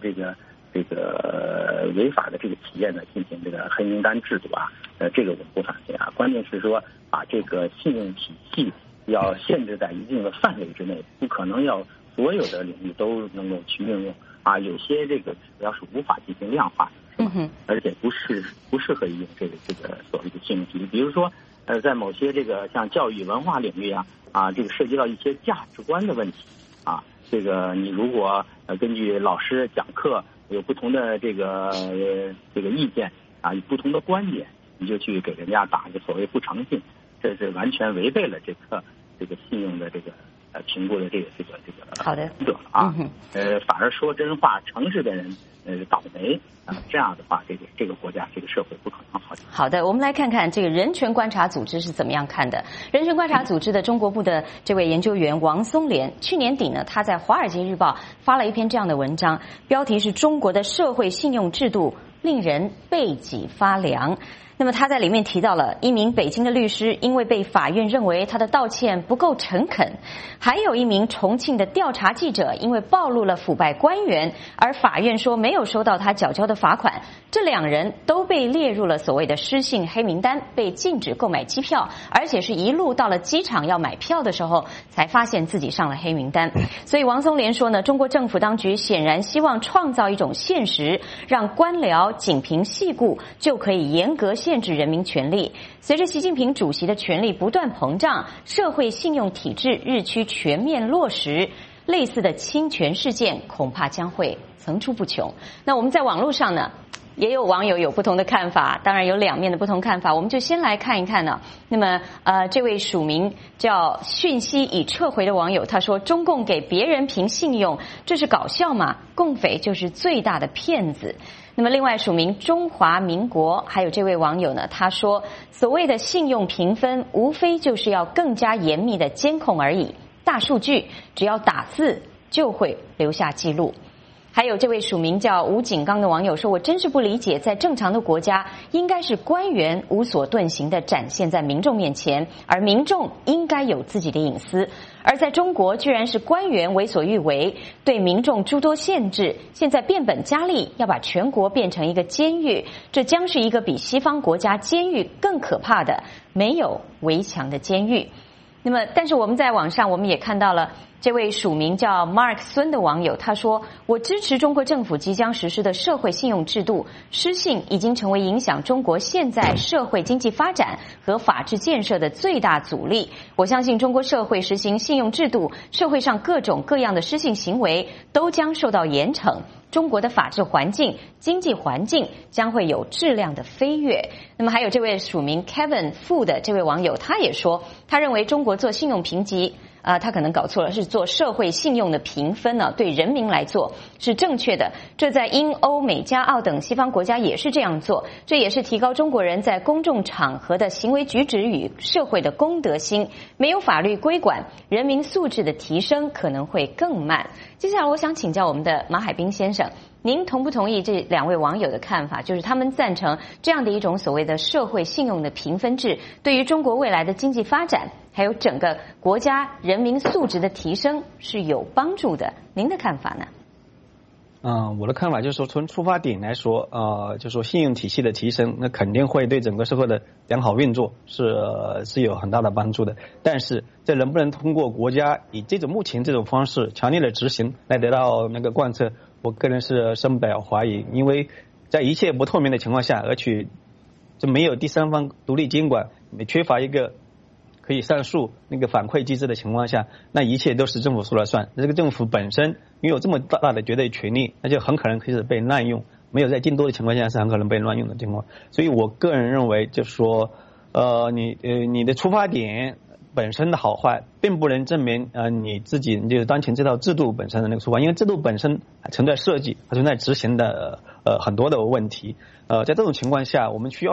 法的这个企业呢进行这个黑名单制度啊，这个我们不反对啊。关键是说把这个信用体系要限制在一定的范围之内，不可能要所有的领域都能够去应用啊。有些这个指标是无法进行量化的，是吧？而且不适合应用这个所谓的信用体系。比如说在某些这个像教育文化领域啊，这个涉及到一些价值观的问题啊，这个你如果根据老师讲课有不同的这个意见啊，有不同的观点，你就去给人家打一个所谓不诚信，这是完全违背了这个信用的这个评估的这个好的啊，反而说真话、诚实的人倒霉啊，这样的话，这个国家、这个社会不可能好。 好的，我们来看看这个人权观察组织是怎么样看的。人权观察组织的中国部的这位研究员王松莲，去年底呢，他在《华尔街日报》发了一篇这样的文章，标题是中国的社会信用制度令人背脊发凉。那么他在里面提到了一名北京的律师，因为被法院认为他的道歉不够诚恳；还有一名重庆的调查记者，因为暴露了腐败官员，而法院说没有收到他缴交的罚款。这两人都被列入了所谓的失信黑名单，被禁止购买机票，而且是一路到了机场要买票的时候才发现自己上了黑名单。所以王松莲说呢，中国政府当局显然希望创造一种现实，让官僚仅凭细故就可以严格限制人民权利。随着习近平主席的权力不断膨胀，社会信用体制日趋全面落实，类似的侵权事件恐怕将会层出不穷。那我们在网络上呢，也有网友有不同的看法，当然有两面的不同看法，我们就先来看一看呢。那么这位署名叫讯息已撤回的网友，他说中共给别人评信用，这是搞笑吗？共匪就是最大的骗子。那么另外署名中华民国还有这位网友呢，他说所谓的信用评分无非就是要更加严密的监控而已，大数据只要打字就会留下记录。还有这位署名叫吴景刚的网友说，我真是不理解，在正常的国家应该是官员无所遁形地展现在民众面前，而民众应该有自己的隐私，而在中国居然是官员为所欲为，对民众诸多限制，现在变本加厉，要把全国变成一个监狱，这将是一个比西方国家监狱更可怕的没有围墙的监狱。那么但是我们在网上我们也看到了这位署名叫 Mark 孙的网友，他说我支持中国政府即将实施的社会信用制度，失信已经成为影响中国现在社会经济发展和法治建设的最大阻力。我相信中国社会实行信用制度，社会上各种各样的失信行为都将受到严惩，中国的法治环境、经济环境将会有质量的飞跃。那么还有这位署名 Kevin 傅的这位网友，他也说他认为中国做信用评级他可能搞错了，是做社会信用的评分呢，对人民来做是正确的。这在英、欧、美、加、澳等西方国家也是这样做，这也是提高中国人在公众场合的行为举止与社会的公德心。没有法律规管，人民素质的提升可能会更慢。接下来我想请教我们的马海滨先生，您同不同意这两位网友的看法，就是他们赞成这样的一种所谓的社会信用的评分制对于中国未来的经济发展还有整个国家人民素质的提升是有帮助的，您的看法呢？ 我的看法就是说，从出发点来说，就是说信用体系的提升，那肯定会对整个社会的良好运作是有很大的帮助的。但是这能不能通过国家以目前这种方式强烈的执行来得到那个贯彻，我个人是深表怀疑。因为在一切不透明的情况下，而且就没有第三方独立监管，缺乏一个可以上诉那个反馈机制的情况下，那一切都是政府说了算。这个政府本身拥有这么大的绝对权力，那就很可能可以被滥用，没有在监督的情况下是很可能被滥用的情况。所以我个人认为，就是说，你的出发点本身的好坏，并不能证明你自己就是当前这套制度本身的那个出发，因为制度本身还存在设计，还存在执行的很多的问题。在这种情况下，我们需要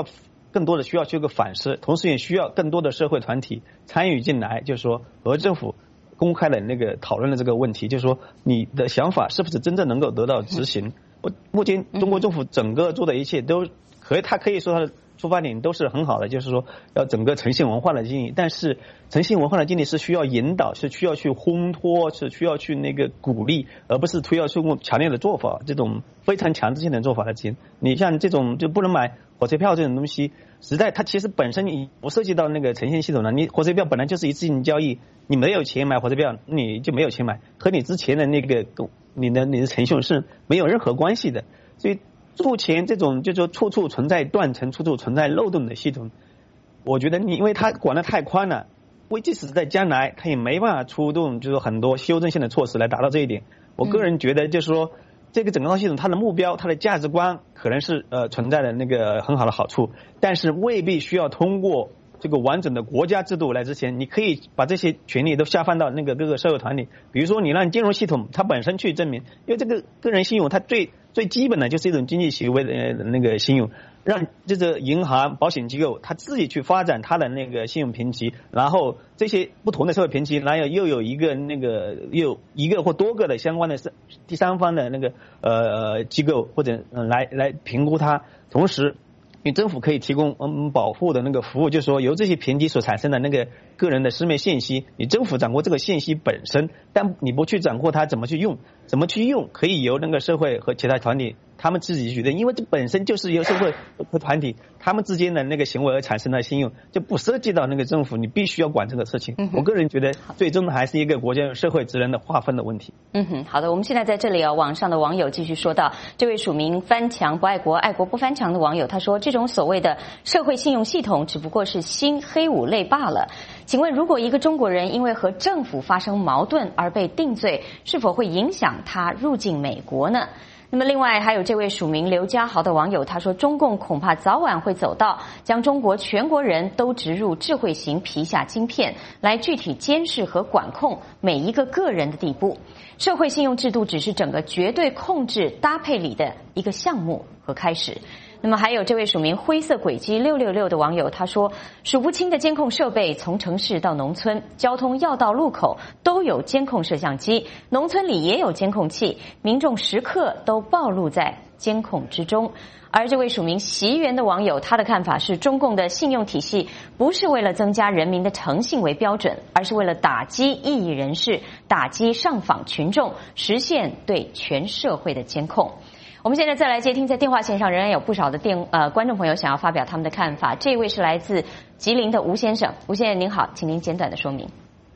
更多的需要去个反思，同时也需要更多的社会团体参与进来，就是说和政府公开的那个讨论的这个问题，就是说你的想法是不是真正能够得到执行。目前中国政府整个做的一切都他可以说他的出发点都是很好的，就是说要整个诚信文化的经历，但是诚信文化的经历是需要引导，是需要去烘托，是需要去那个鼓励，而不是推要通过强烈的做法，这种非常强制性的做法来进行。你像这种就不能买火车票这种东西，实在它其实本身你不涉及到那个诚信系统的，你火车票本来就是一次性交易，你没有钱买火车票，你就没有钱买，和你之前的那个你的诚信是没有任何关系的。所以目前这种就是说处处存在断层、处处存在漏洞的系统，我觉得因为它管得太宽了，即使在将来它也没办法出动就是很多修正性的措施来达到这一点。我个人觉得就是说这个整个系统它的目标、它的价值观可能是存在的那个很好的好处，但是未必需要通过这个完整的国家制度来执行。你可以把这些权利都下放到那个各个社会团体，比如说你让金融系统它本身去证明，因为这个个人信用它最基本的就是一种经济行为的那个信用，让这个银行、保险机构它自己去发展它的那个信用评级，然后这些不同的社会评级，然后又有一个或多个的相关的第三方的那个机构或者来评估它，同时你政府可以提供保护的那个服务，就是说由这些评级所产生的那个个人的私密信息，你政府掌握这个信息本身，但你不去掌握它怎么去用，可以由那个社会和其他团体他们自己决定，因为这本身就是由社会和团体他们之间的那个行为而产生的信用，就不涉及到那个政府你必须要管这个事情。我个人觉得最终还是一个国家社会职能的划分的问题。 好的，我们现在在这里网上的网友继续说到，这位署名翻墙不爱国爱国不翻墙的网友他说，这种所谓的社会信用系统只不过是新黑五类罢了。请问如果一个中国人因为和政府发生矛盾而被定罪，是否会影响他入境美国呢？那么另外还有这位署名刘家豪的网友他说，中共恐怕早晚会走到将中国全国人都植入智慧型皮下晶片来具体监视和管控每一个个人的地步。社会信用制度只是整个绝对控制搭配里的一个项目和开始。那么还有这位署名灰色轨迹666的网友他说，数不清的监控设备从城市到农村，交通要道路口都有监控摄像机，农村里也有监控器，民众时刻都暴露在监控之中。而这位署名习园的网友他的看法是，中共的信用体系不是为了增加人民的诚信为标准，而是为了打击异议人士，打击上访群众，实现对全社会的监控。我们现在再来接听，在电话线上仍然有不少的观众朋友想要发表他们的看法。这位是来自吉林的吴先生，吴先生您好，请您简短的说明。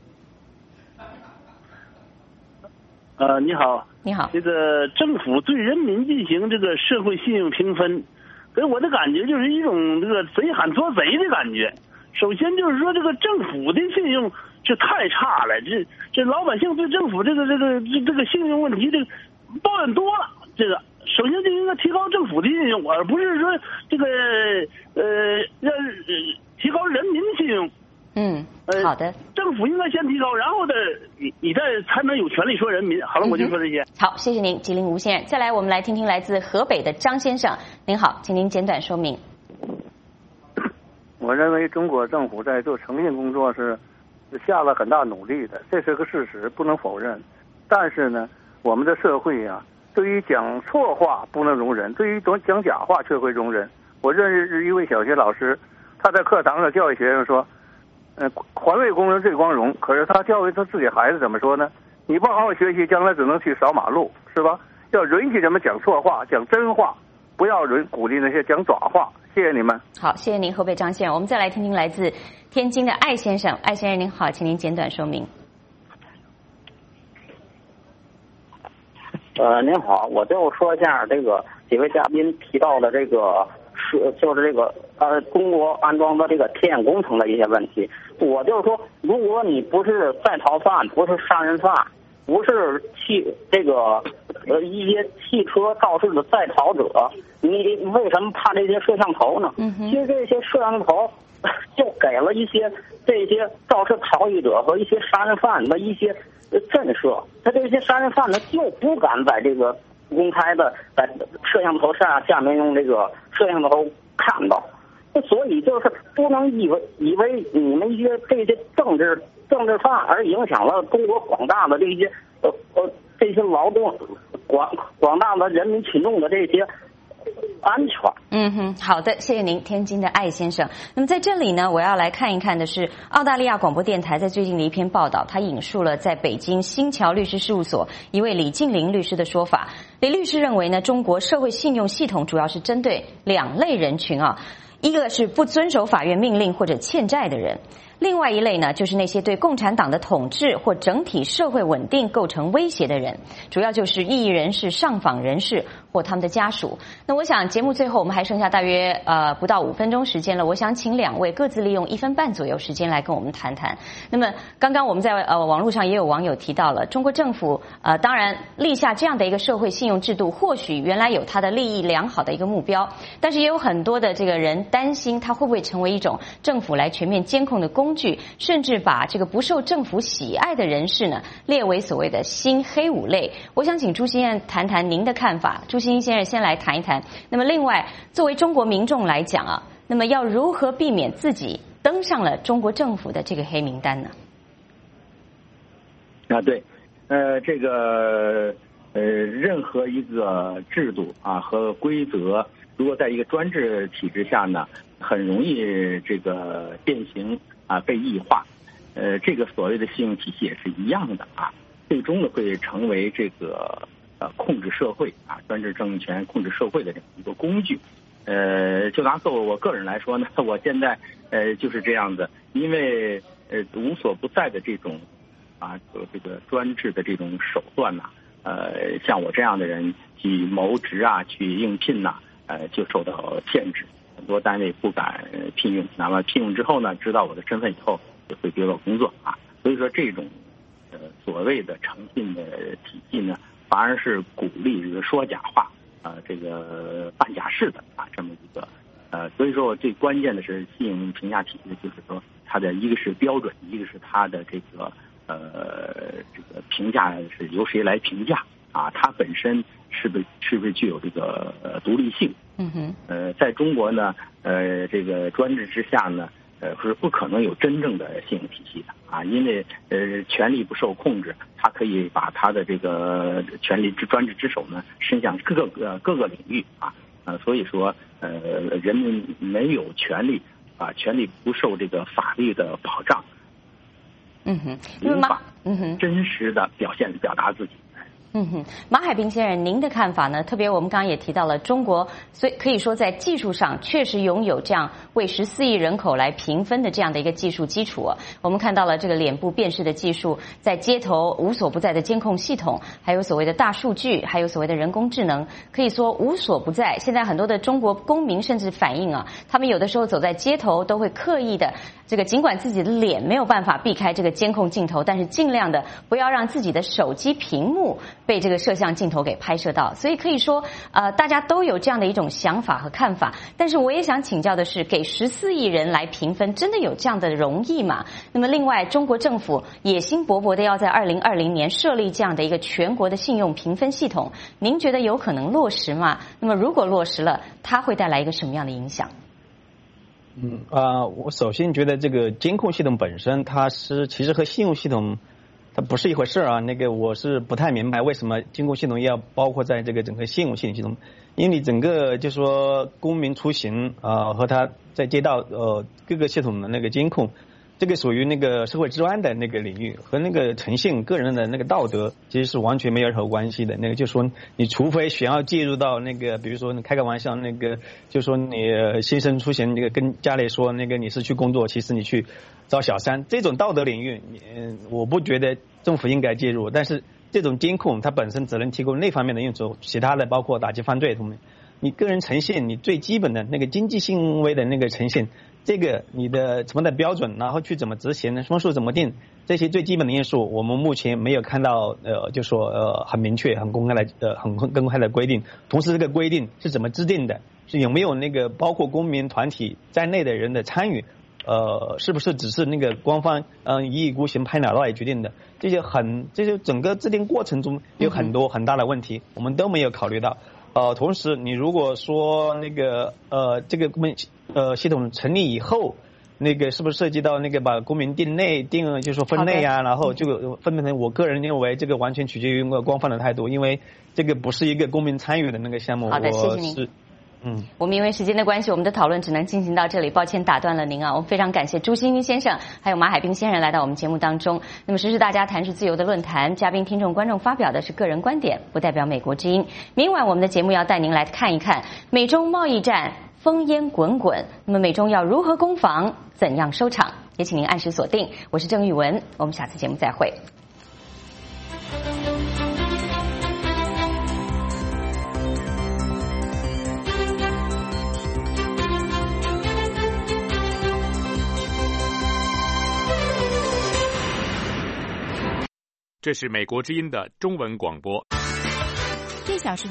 你好。 你好。 这个政府对人民进行这个社会信用评分，给我的感觉就是一种这个贼喊捉贼的感觉。首先就是说，这个政府的信用是太差了，这老百姓对政府这个信用问题这个抱怨多了。这个首先就应该提高政府的信用，而不是说这个要提高人民的信用。 好的。 政府应该先提高，然后的你再才能有权利说人民。好了，我就说这些。 好，谢谢您，吉林吴先生。再来，我们来听听来自河北的张先生。您好，请您简短说明。 我认为中国政府在做诚信工作是下了很大努力的，这是个事实，不能否认。但是呢，我们的社会啊，对于讲错话不能容忍，对于讲假话却会容忍。我认识一位小学老师，他在课堂上教育学生说，环卫工人最光荣。可是他教育他自己孩子怎么说呢？你不好好学习，将来只能去扫马路，是吧？要允许人们讲错话，讲真话，不要鼓励那些讲爪话。谢谢你们。 好，谢谢您，河北张先生。我们再来听听来自天津的艾先生。艾先生您好，请您简短说明。 您好，我就说一下这个几位嘉宾提到的这个就是这个中国安装的这个天眼工程的一些问题。我就是说，如果你不是在逃犯，不是杀人犯，不是一些汽车肇事的在逃者，你为什么怕这些摄像头呢？其实这些摄像头就给了一些这些肇事逃逸者和一些杀人犯的一些震慑。他这些杀人犯呢就不敢在这个公开的在摄像头下面用这个摄像头看到。 所以就是不能以为你们一些这些政治犯而影响了中国广大的这些劳动广大的人民群众的这些安全。 好的，谢谢您，天津的艾先生。那么在这里呢，我要来看一看的是澳大利亚广播电台在最近的一篇报道，他引述了在北京新桥律师事务所一位李静玲律师的说法。李律师认为呢，中国社会信用系统主要是针对2类人群啊，一个是不遵守法院命令或者欠债的人。另外一类呢，就是那些对共产党的统治或整体社会稳定构成威胁的人，主要就是异议人士、上访人士或他们的家属。那我想节目最后我们还剩下大约不到5分钟时间了，我想请2位各自利用1分半左右时间来跟我们谈谈。那么刚刚我们在网络上也有网友提到了，中国政府当然立下这样的一个社会信用制度，或许原来有它的利益良好的一个目标，但是也有很多的这个人担心它会不会成为一种政府来全面监控的工具，甚至把这个不受政府喜爱的人士呢列为所谓的新黑五类。我想请朱先生谈谈您的看法。朱先生先来谈一谈。那么另外，作为中国民众来讲啊，那么要如何避免自己登上了中国政府的这个黑名单呢？ 对，这个任何一个制度啊和规则，如果在一个专制体制下呢，很容易这个变形被异化。这个所谓的信用体系也是一样的啊，最终呢会成为这个控制社会专制政权控制社会的这么一个工具。就拿作为我个人来说呢，我现在就是这样子，因为无所不在的这种这个专制的这种手段像我这样的人去谋职去应聘就受到限制，很多单位不敢聘用，那么聘用之后呢，知道我的身份以后也会给我工作所以说这种所谓的诚信的体系呢，反而是鼓励这个说假话这个办假事的这么一个所以说我最关键的是信用评价体系，就是说它的一个是标准，一个是它的这个评价是由谁来评价它本身是不是具有这个独立性？在中国呢，这个专制之下呢，是不可能有真正的信用体系的因为权力不受控制，它可以把它的这个权力专制之手呢伸向各个领域所以说人们没有权利权利不受这个法律的保障，无法真实的表达自己。 马海平先生，您的看法呢？特别我们刚刚也提到了，中国所以可以说在技术上确实拥有这样为14亿人口来评分的这样的一个技术基础我们看到了这个脸部辨识的技术，在街头无所不在的监控系统，还有所谓的大数据，还有所谓的人工智能，可以说无所不在。现在很多的中国公民甚至反映他们有的时候走在街头都会刻意的这个，尽管自己的脸没有办法避开这个监控镜头，但是尽量的不要让自己的手机屏幕被这个摄像镜头给拍摄到。所以可以说大家都有这样的一种想法和看法。但是我也想请教的是，给14亿人来评分，真的有这样的容易吗？那么另外，中国政府野心勃勃的要在2020年设立这样的一个全国的信用评分系统，您觉得有可能落实吗？那么如果落实了，它会带来一个什么样的影响？ 我首先觉得这个监控系统本身，它是其实和信用系统它不是一回事那个我是不太明白为什么监控系统要包括在这个整个信用系统，因为你整个就是说公民出行和他在街道各个系统的那个监控，这个属于那个社会治安的那个领域，和那个诚信个人的那个道德其实是完全没有任何关系的。那个就是说你除非想要介入到那个，比如说你开个玩笑，那个就是说你先生出行那个跟家里说那个你是去工作，其实你去找小三，这种道德领域我不觉得政府应该介入。但是这种监控它本身只能提供那方面的用处，其他的包括打击犯罪方面，你个人诚信，你最基本的那个经济行为的那个诚信，这个你的什么的标准，然后去怎么执行，分数怎么定，这些最基本的因素，我们目前没有看到就说很明确、很公开的规定。同时，这个规定是怎么制定的，是有没有那个包括公民团体在内的人的参与，是不是只是那个官方一意孤行拍脑袋决定的？这些整个制定过程中有很多很大的问题，我们都没有考虑到。 同时你如果说那个这个公民系统成立以后，那个是不是涉及到那个把公民定就是说分类啊，然后就分配成，我个人认为这个完全取决于一个官方的态度，因为这个不是一个公民参与的那个项目。 好的，谢谢您。我们因为时间的关系，我们的讨论只能进行到这里，抱歉打断了您啊。我们非常感谢朱新一先生还有马海滨先生来到我们节目当中。那么时事大家谈是自由的论坛，嘉宾、听众、观众发表的是个人观点，不代表美国之音。明晚我们的节目要带您来看一看美中贸易战烽烟滚滚，那么美中要如何攻防，怎样收场？也请您按时锁定。我是郑玉文，我们下次节目再会。 这是美国之音的中文广播。 1小时